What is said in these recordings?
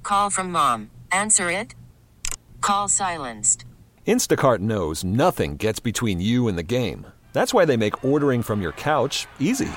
call from mom. Answer it. Call silenced. Instacart knows nothing gets between you and the game. That's why they make ordering from your couch easy.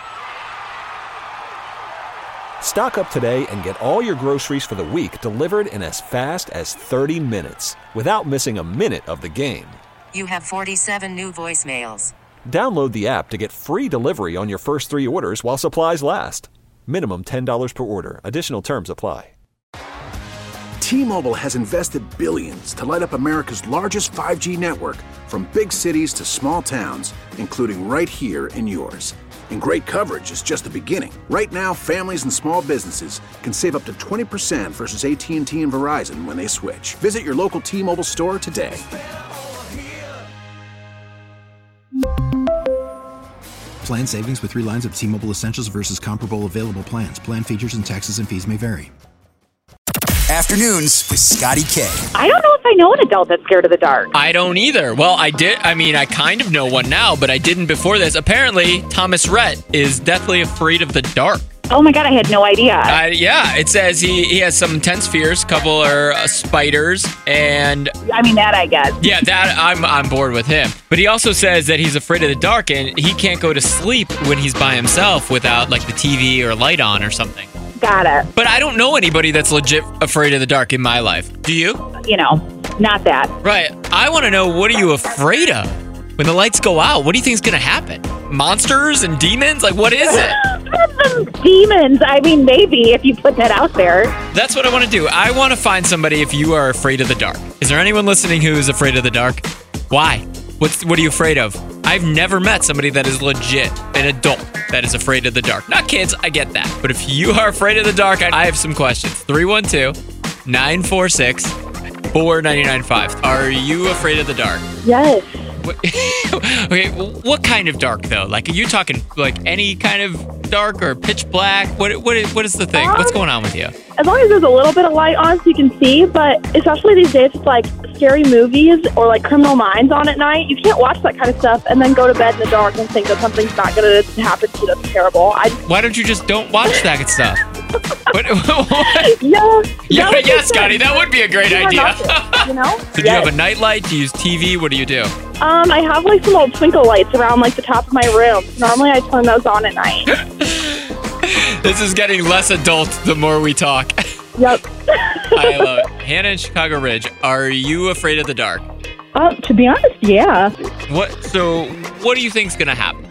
Stock up today and get all your groceries for the week delivered in as fast as 30 minutes without missing a minute of the game. You have 47 new voicemails. Download the app to get free delivery on your first 3 orders while supplies last. Minimum $10 per order. Additional terms apply. T-Mobile has invested billions to light up America's largest 5G network, from big cities to small towns, including right here in yours. And great coverage is just the beginning. Right now, families and small businesses can save up to 20% versus AT&T and Verizon when they switch. Visit your local T-Mobile store today. Plan savings with 3 lines of T-Mobile Essentials versus comparable available plans. Plan features and taxes and fees may vary. Afternoons with Scotty K. I don't know if I know an adult that's scared of the dark. I don't either. Well, I did. I mean, I kind of know one now, but I didn't before this. Apparently, Thomas Rhett is deathly afraid of the dark. Oh my God, I had no idea. Yeah, it says he has some intense fears. A couple are spiders, and I mean, that I guess. Yeah, that I'm on board with him. But he also says that he's afraid of the dark, and he can't go to sleep when he's by himself without like the TV or light on or something. Got it. But I don't know anybody that's legit afraid of the dark in my life. Do you? You know, not that. Right. I want to know, what are you afraid of? When the lights go out, what do you think is going to happen? Monsters and demons? Like, what is it? Demons. I mean, maybe if you put that out there. That's what I want to do. I want to find somebody if you are afraid of the dark. Is there anyone listening who is afraid of the dark? Why? What are you afraid of? I've never met somebody that is legit an adult that is afraid of the dark. Not kids, I get that. But if you are afraid of the dark, I have some questions. 312-946-4995. Are you afraid of the dark? Yes. Okay, what kind of dark though? Like, are you talking like any kind of dark or pitch black? What is the thing? What's going on with you? As long as there's a little bit of light on so you can see, but especially these days, it's like scary movies or like Criminal Minds on at night. You can't watch that kind of stuff and then go to bed in the dark and think that something's not going to happen to you that's terrible. Why don't you just don't watch that stuff? What? Yeah, Scotty, that would be a great idea. You know? So do you have a nightlight? Do you use TV? What do you do? I have like some old twinkle lights around like the top of my room. Normally I turn those on at night. This is getting less adult the more we talk. Yep. I love it. Hannah in Chicago Ridge, are you afraid of the dark? To be honest, yeah. So what do you think's gonna happen?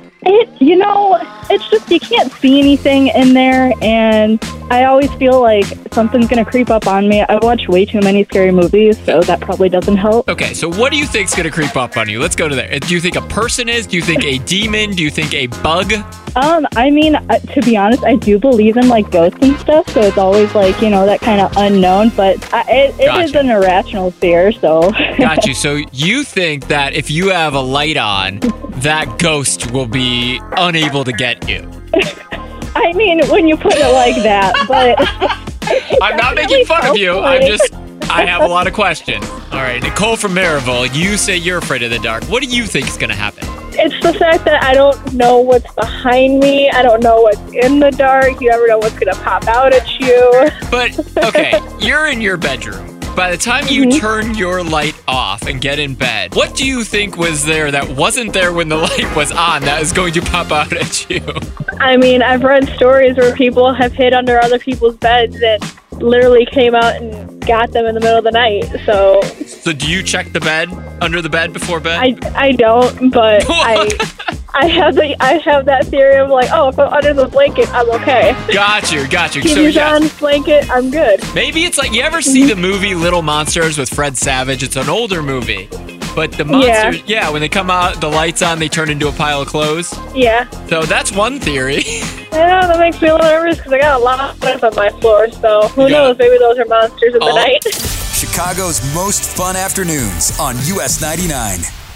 It's just you can't see anything in there, and I always feel like something's going to creep up on me. I watch way too many scary movies, so that probably doesn't help. Okay, so what do you think's going to creep up on you? Let's go to there. Do you think a person is? Do you think a demon? Do you think a bug? I mean, to be honest, I do believe in like ghosts and stuff, so it's always like, that kind of unknown, but it is an irrational fear, so. Got you. So you think that if you have a light on, that ghost will be unable to get you? I mean, when you put it like that, but... I'm not making fun of you. I have a lot of questions. All right, Nicole from Maryville, you say you're afraid of the dark. What do you think is going to happen? It's the fact that I don't know what's behind me. I don't know what's in the dark. You never know what's going to pop out at you. But, okay, you're in your bedroom. By the time you turn your light off and get in bed, what do you think was there that wasn't there when the light was on that is going to pop out at you? I mean, I've read stories where people have hid under other people's beds and literally came out and got them in the middle of the night, so do you check the bed, under the bed before bed? I don't, but I have that theory of like, if I'm under the blanket, I'm okay. Got you. TV's on, blanket, I'm good. Maybe it's like, you ever see the movie Little Monsters with Fred Savage? It's an older movie. But the monsters, when they come out, the lights on, they turn into a pile of clothes. Yeah. So that's one theory. Yeah, that makes me a little nervous because I got a lot of stuff on my floor, so who knows? Maybe those are monsters in the night. Chicago's most fun afternoons on US 99.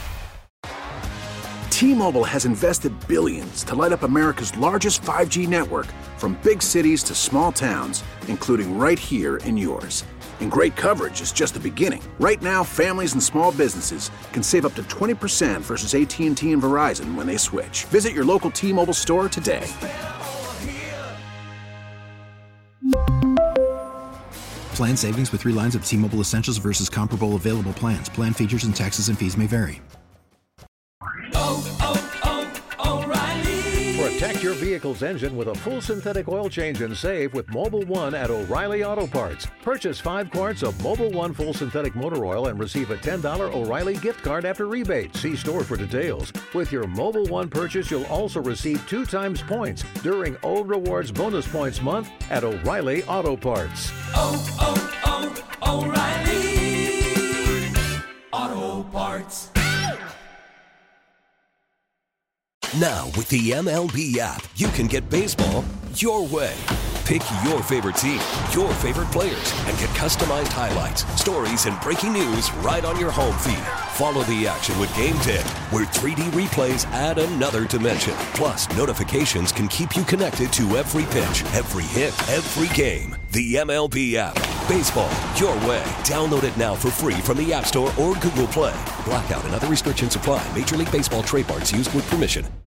T-Mobile has invested billions to light up America's largest 5G network, from big cities to small towns, including right here in yours. And great coverage is just the beginning. Right now, families and small businesses can save up to 20% versus AT&T and Verizon when they switch. Visit your local T-Mobile store today. Plan savings with 3 lines of T-Mobile Essentials versus comparable available plans. Plan features and taxes and fees may vary. Protect your vehicle's engine with a full synthetic oil change and save with Mobil 1 at O'Reilly Auto Parts. Purchase 5 quarts of Mobil 1 full synthetic motor oil and receive a $10 O'Reilly gift card after rebate. See store for details. With your Mobil 1 purchase, you'll also receive 2 times points during O Rewards Bonus Points Month at O'Reilly Auto Parts. O'Reilly Auto Parts. Now, with the MLB app, you can get baseball your way. Pick your favorite team, your favorite players, and get customized highlights, stories, and breaking news right on your home feed. Follow the action with Game Day, where 3D replays add another dimension. Plus, notifications can keep you connected to every pitch, every hit, every game. The MLB app. Baseball your way. Download it now for free from the App Store or Google Play. Blackout and other restrictions apply. Major League Baseball trademarks used with permission.